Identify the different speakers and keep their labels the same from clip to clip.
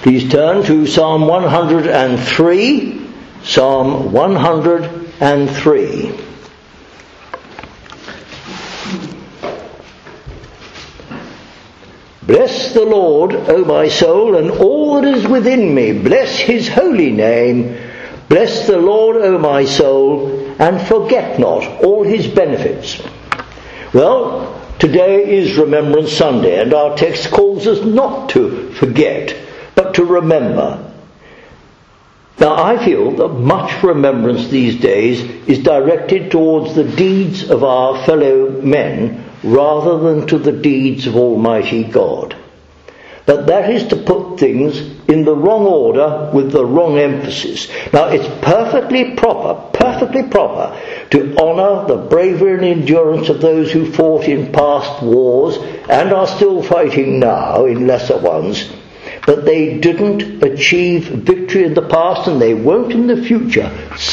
Speaker 1: Please turn to Psalm 103. Psalm 103. Bless the Lord, O my soul, and all that is within me. Bless his holy name. Bless the Lord, O my soul, and forget not all his benefits. Well, today is Remembrance Sunday, and our text calls us not to forget, but to remember. Now, I feel that much remembrance these days is directed towards the deeds of our fellow men rather than to the deeds of Almighty God. But that is to put things in the wrong order with the wrong emphasis. Now, it's perfectly proper to honour the bravery and endurance of those who fought in past wars and are still fighting now in lesser ones. But they didn't achieve victory in the past, and they won't in the future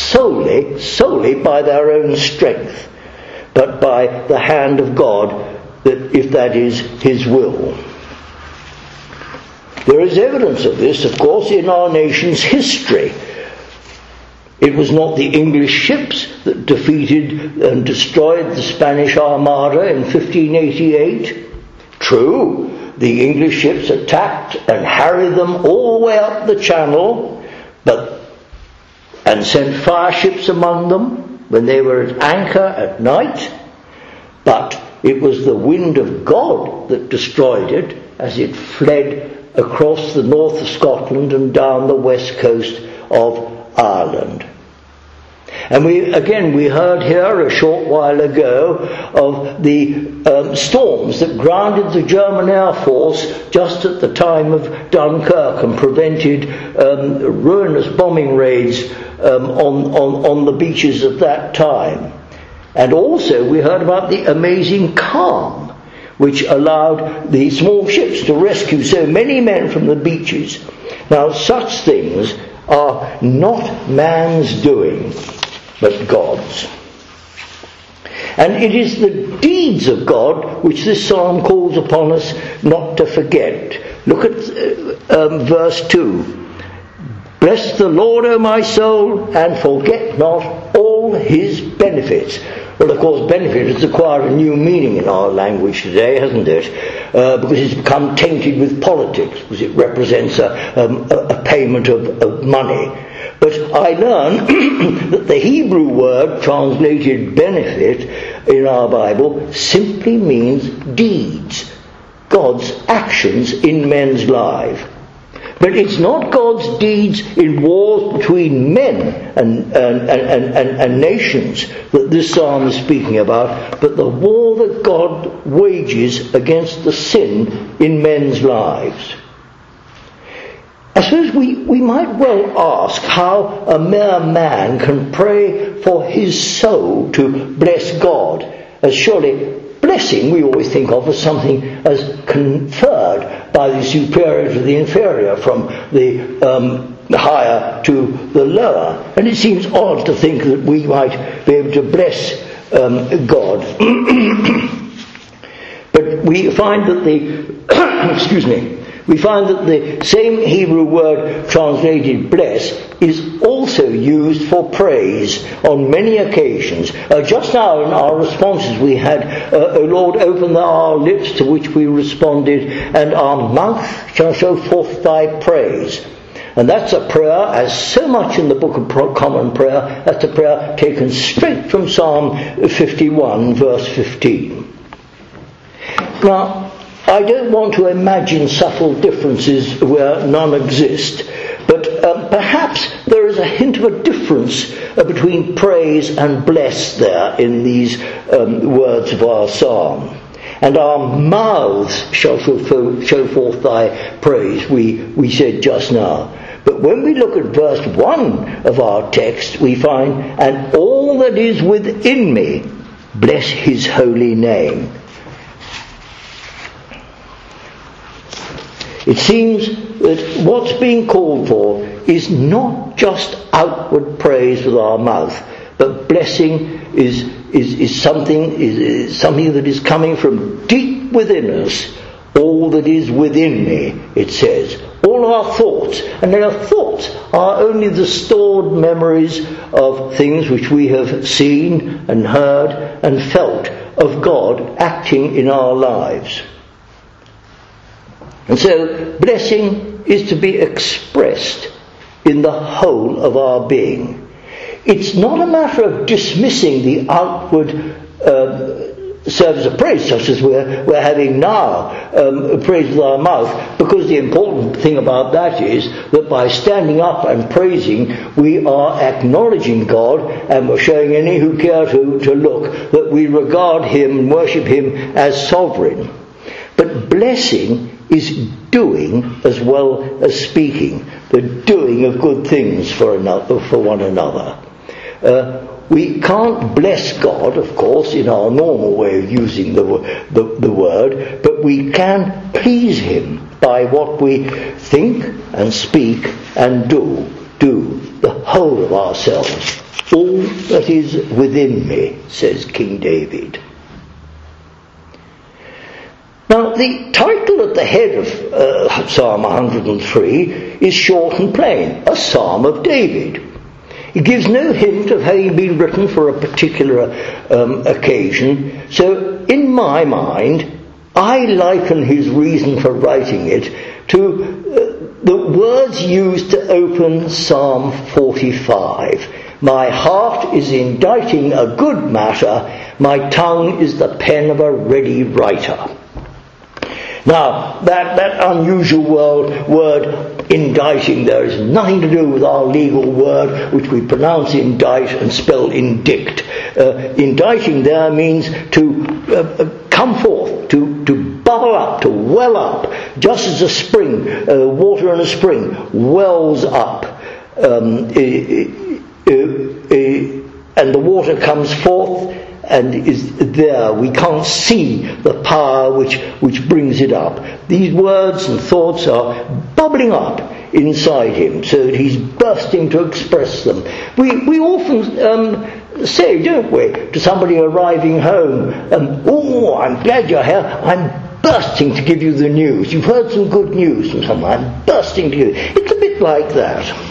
Speaker 1: solely by their own strength, but by the hand of God, if that is his will. There is evidence of this, of course, in our nation's history. It was not the English ships that defeated and destroyed the Spanish Armada in 1588. True, the English ships attacked and harried them all the way up the Channel, and sent fire ships among them when they were at anchor at night. But it was the wind of God that destroyed it as it fled across the north of Scotland and down the west coast of Ireland. And we heard here a short while ago of the storms that grounded the German Air Force just at the time of Dunkirk and prevented ruinous bombing raids on the beaches at that time. And also we heard about the amazing calm which allowed the small ships to rescue so many men from the beaches. Now, such things are not man's doing, but God's. And it is the deeds of God which this psalm calls upon us not to forget. Look at verse 2. Bless the Lord, O my soul, and forget not all his benefits. Well, of course, benefit has acquired a new meaning in our language today, hasn't it? Because it's become tainted with politics, because it represents a payment of money. But I learn that the Hebrew word translated benefit in our Bible simply means deeds, God's actions in men's lives. But it's not God's deeds in wars between men and nations that this psalm is speaking about, but the war that God wages against the sin in men's lives. I suppose we might well ask how a mere man can pray for his soul to bless God, as surely blessing we always think of as something as conferred by the superior to the inferior, from the higher to the lower. And it seems odd to think that we might be able to bless God. But we find that we find that the same Hebrew word translated bless is also used for praise on many occasions. Just now in our responses we had, O Lord, open our lips, to which we responded, and our mouth shall show forth thy praise. And that's a prayer, as so much in the Book of Common Prayer, that's a prayer taken straight from Psalm 51, verse 15. Now, I don't want to imagine subtle differences where none exist, but perhaps there is a hint of a difference between praise and bless there in these words of our psalm. And our mouths shall show forth thy praise, we said just now. But when we look at verse 1 of our text, we find, and all that is within me, bless his holy name. It seems that what's being called for is not just outward praise with our mouth, but blessing is something that is coming from deep within us. All that is within me, it says. All all our thoughts. And our thoughts are only the stored memories of things which we have seen and heard and felt of God acting in our lives. And so blessing is to be expressed in the whole of our being. It's not a matter of dismissing the outward service of praise, such as we're having now, praise with our mouth, because the important thing about that is that by standing up and praising, we are acknowledging God, and we're showing any who care to look that we regard Him and worship Him as sovereign. But blessing is doing as well as speaking, the doing of good things for one another. We can't bless God, of course, in our normal way of using the word, but we can please Him by what we think and speak and do the whole of ourselves. All that is within me, says King David. Now, the title at the head of Psalm 103 is short and plain, a Psalm of David. It gives no hint of having been written for a particular occasion, so in my mind, I liken his reason for writing it to the words used to open Psalm 45. My heart is inditing a good matter, my tongue is the pen of a ready writer. Now, that unusual word inditing there is nothing to do with our legal word, which we pronounce indict and spell indict. Inditing there means to come forth, to bubble up, to well up, just as a spring, water in a spring wells up, and the water comes forth and is there. We can't see the power which brings it up. These words and thoughts are bubbling up inside him so that he's bursting to express them. We often say, don't we, to somebody arriving home, oh, I'm glad you're here, I'm bursting to give you the news. You've heard some good news from someone, I'm bursting to give you. It's a bit like that.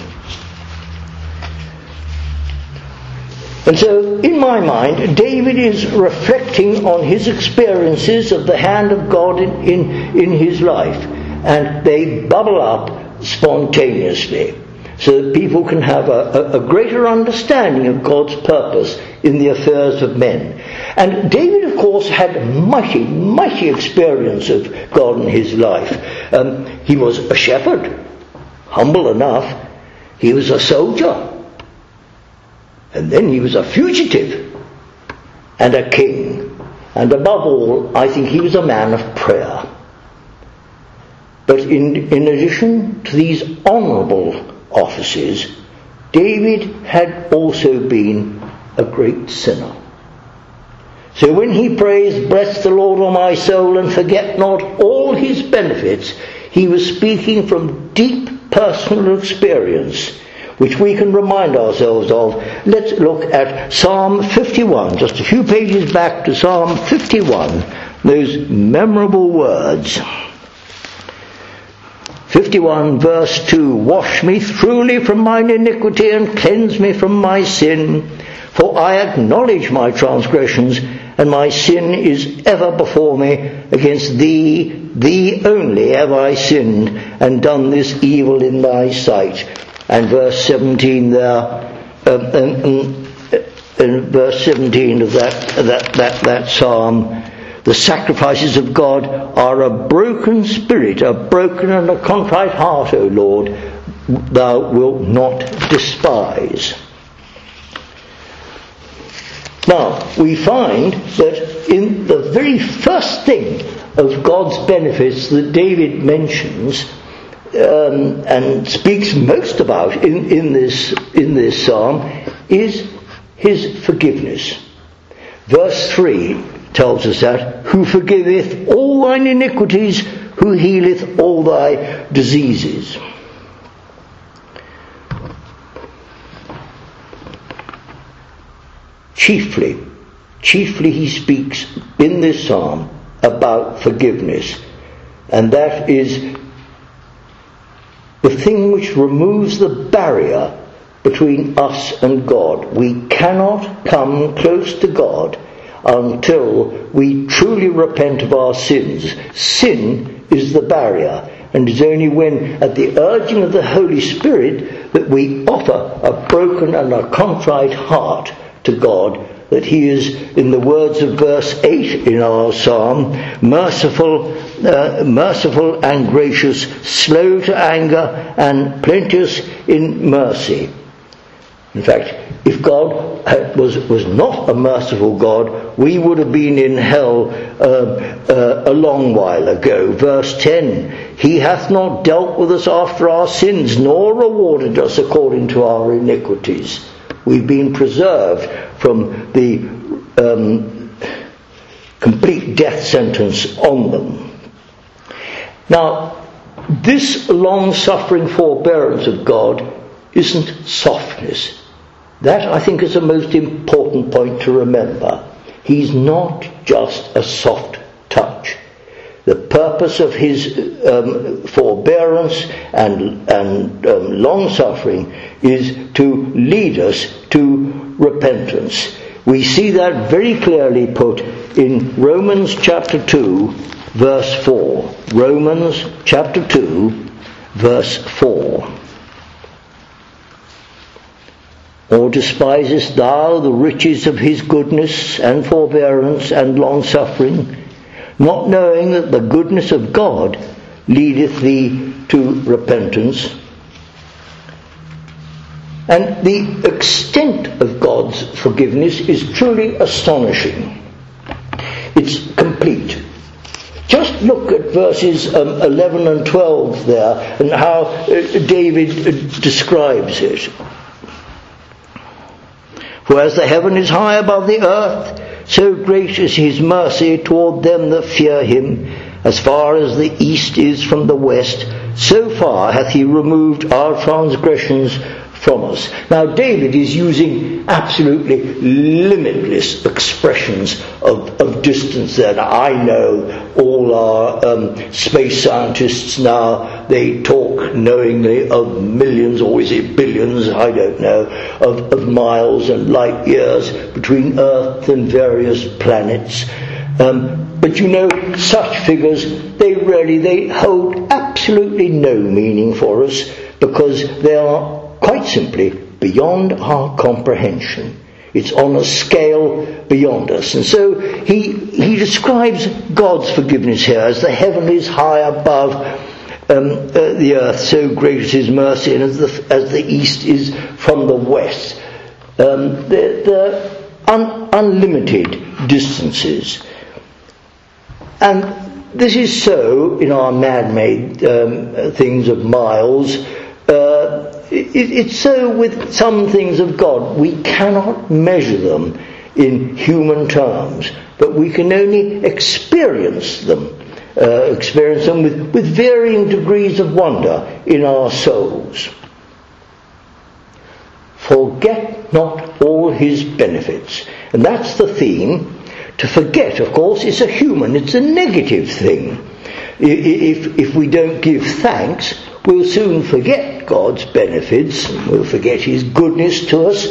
Speaker 1: And so, in my mind, David is reflecting on his experiences of the hand of God in his life, and they bubble up spontaneously, so that people can have a greater understanding of God's purpose in the affairs of men. And David, of course, had mighty experience of God in his life. He was a shepherd, humble enough. He was a soldier. And then he was a fugitive and a king. And above all, I think he was a man of prayer. But in addition to these honourable offices, David had also been a great sinner. So when he prays, "Bless the Lord, O my soul, and forget not all his benefits," he was speaking from deep personal experience, which we can remind ourselves of. Let's look at Psalm 51, just a few pages back to Psalm 51, those memorable words. 51 verse 2, "Wash me thoroughly from mine iniquity and cleanse me from my sin, for I acknowledge my transgressions, and my sin is ever before me. Against thee only have I sinned, and done this evil in thy sight." And verse 17 there, in verse 17 of that psalm, "The sacrifices of God are a broken spirit, a broken and a contrite heart, O Lord, thou wilt not despise." Now, we find that in the very first thing of God's benefits that David mentions, and speaks most about in this psalm, is his forgiveness. Verse 3 tells us that, "Who forgiveth all thine iniquities, who healeth all thy diseases." Chiefly he speaks in this psalm about forgiveness, and that is the thing which removes the barrier between us and God. We cannot come close to God until we truly repent of our sins. Sin is the barrier, and it's only when, at the urging of the Holy Spirit, that we offer a broken and a contrite heart to God, that He is, in the words of verse 8 in our psalm, merciful and gracious, slow to anger and plenteous in mercy. In fact, if God was not a merciful God, we would have been in hell a long while ago. Verse 10, He hath not dealt with us after our sins, nor rewarded us according to our iniquities. We've been preserved from the complete death sentence on them. Now, this long-suffering forbearance of God isn't softness. That, I think, is the most important point to remember. He's not just a soft touch. The purpose of His forbearance and long-suffering is to lead us to repentance. We see that very clearly put in Romans chapter 2, verse 4. Romans chapter 2, verse 4. Or despisest thou the riches of His goodness and forbearance and long-suffering, not knowing that the goodness of God leadeth thee to repentance? And the extent of God's forgiveness is truly astonishing. It's complete. Just look at verses 11 and 12 there, and how David describes it. For as the heaven is high above the earth, so great is His mercy toward them that fear Him. As far as the east is from the west, so far hath He removed our transgressions from us. Now, David is using absolutely limitless expressions of distance there. Now, I know all our space scientists now, they talk knowingly of millions, or is it billions, I don't know, of miles and light years between Earth and various planets. But you know, such figures, they hold absolutely no meaning for us, because they are quite simply beyond our comprehension. It's on a scale beyond us. And so he describes God's forgiveness here as the heaven is high above the earth, so great is His mercy, and as the east is from the west. They're unlimited distances. And this is so in our man-made things of miles. It's so with some things of God. We cannot measure them in human terms, but we can only experience them with varying degrees of wonder in our souls. Forget not all His benefits. And that's the theme. To forget, of course, is it's a negative thing. If we don't give thanks, we'll soon forget God's benefits, we'll forget His goodness to us,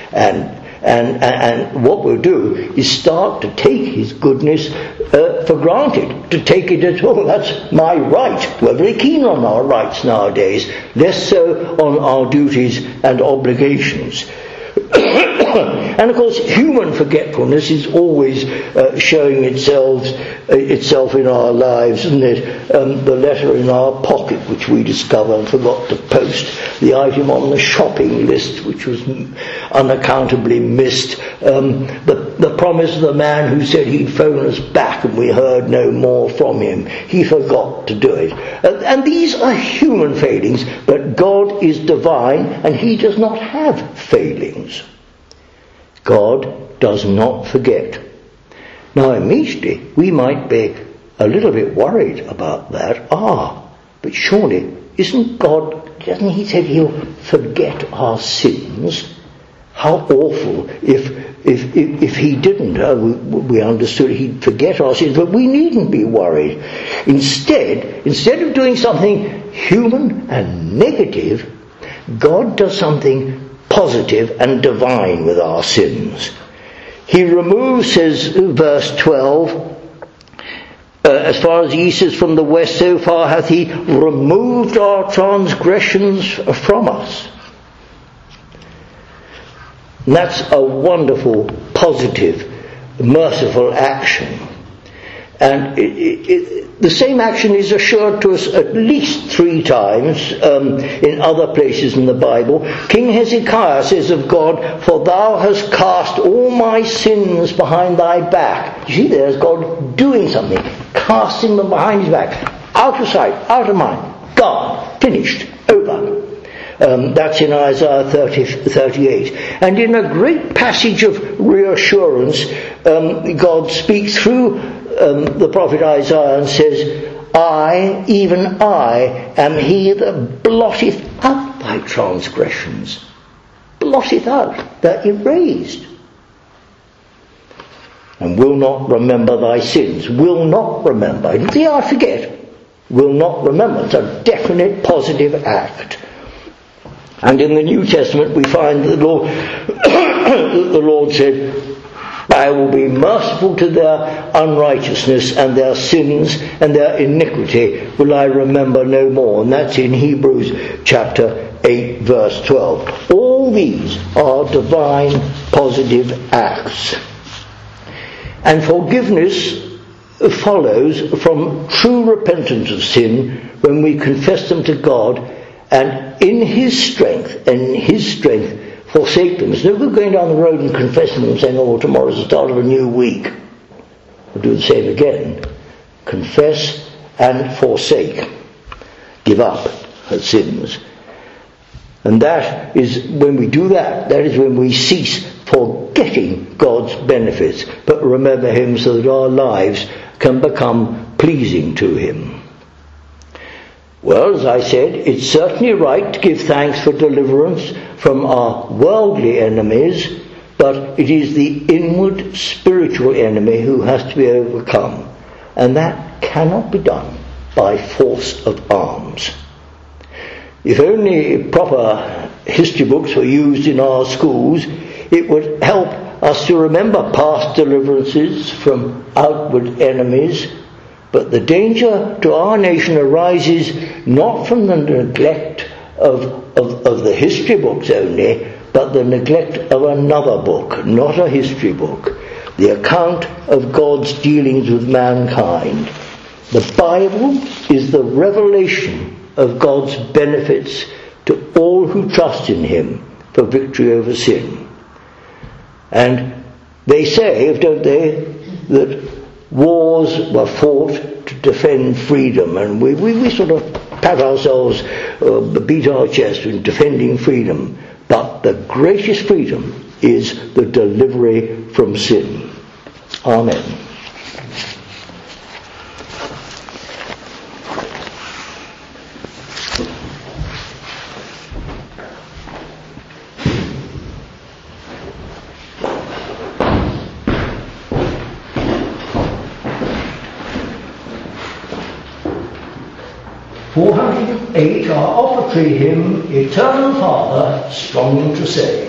Speaker 1: and what we'll do is start to take His goodness for granted, to take it as, that's my right. We're very keen on our rights nowadays, less so on our duties and obligations. And of course, human forgetfulness is always showing itself in our lives, isn't it? The letter in our pocket which we discover and forgot to post, the item on the shopping list which was unaccountably missed, the promise of the man who said he'd phone us back and we heard no more from him. He forgot to do it. And these are human failings, but God is divine and He does not have failings. God does not forget. Now immediately we might be a little bit worried about that. But surely doesn't He said He'll forget our sins? How awful if if he didn't, we understood he'd forget our sins, but we needn't be worried. Instead of doing something human and negative, God does something positive and divine with our sins. He removes, says verse 12, as far as the east is from the west, so far hath he removed our transgressions from us. And that's a wonderful, positive, merciful action. And the same action is assured to us at least 3 times in other places in the Bible. King Hezekiah says of God, "For thou hast cast all my sins behind thy back." You see, there's God doing something, casting them behind his back. Out of sight, out of mind, gone, finished, over. That's in Isaiah 38. And in a great passage of reassurance, God speaks through the prophet Isaiah and says, "I, even I, am he that blotteth out thy transgressions." Blotteth out, they're erased. "And will not remember thy sins." Will not remember. He didn't say, "I forget." Will not remember. It's a definite positive act. And in the New Testament we find that the Lord said, "I will be merciful to their unrighteousness, and their sins and their iniquity will I remember no more." And that's in Hebrews chapter 8 verse 12. All these are divine positive acts. And forgiveness follows from true repentance of sin when we confess them to God and in his strength forsake them. It's no good going down the road and confessing them and saying, "Oh, tomorrow's the start of a new week." We'll do the same again. Confess and forsake. Give up our sins. And that is, when we do that is when we cease forgetting God's benefits, but remember him so that our lives can become pleasing to him. Well, as I said, it's certainly right to give thanks for deliverance from our worldly enemies, but it is the inward spiritual enemy who has to be overcome, and that cannot be done by force of arms. If only proper history books were used in our schools, it would help us to remember past deliverances from outward enemies. But the danger to our nation arises not from the neglect of the history books only, but the neglect of another book, not a history book, the account of God's dealings with mankind. The Bible is the revelation of God's benefits to all who trust in him for victory over sin. And they say, don't they, that wars were fought to defend freedom, and we sort of pat ourselves, beat our chest in defending freedom. But the greatest freedom is the delivery from sin. Amen. (408) our offertory hymn, Eternal Father, Strong to Save.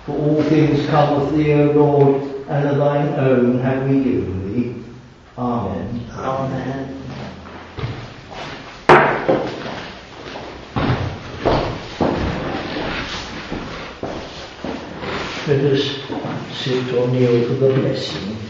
Speaker 1: For all things come of thee, O Lord, and of thine own have we given thee. Amen.
Speaker 2: Amen.
Speaker 1: Let us sit or kneel for the blessing.